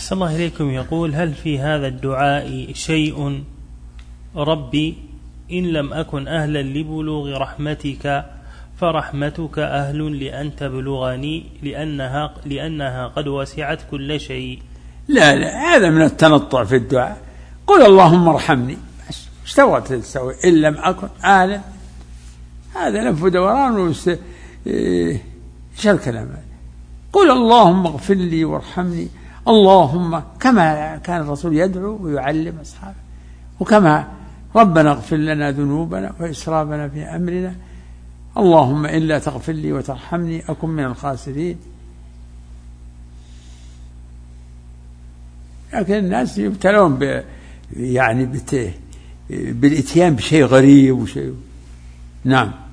أحسن الله إليكم. يقول: هل في هذا الدعاء شيء ربي إن لم أكن أهلا لبلوغ رحمتك فرحمتك أهل لأن تبلغني لأنها قد وسعت كل شيء؟ لا هذا من التنطع في الدعاء. قل اللهم ارحمني، ايش تبغى تسوي؟ إن لم أكن أهلا، هذا لف ودوران ايش الكلام؟ قل اللهم اغفر لي وارحمني، اللهم، كما كان الرسول يدعو ويعلم أصحابه، وكما ربنا اغفر لنا ذنوبنا وإسرافنا في أمرنا، اللهم إلا تغفر لي وترحمني أكن من الخاسرين. لكن الناس يبتلون بالإتيان بشيء غريب وشيء. نعم.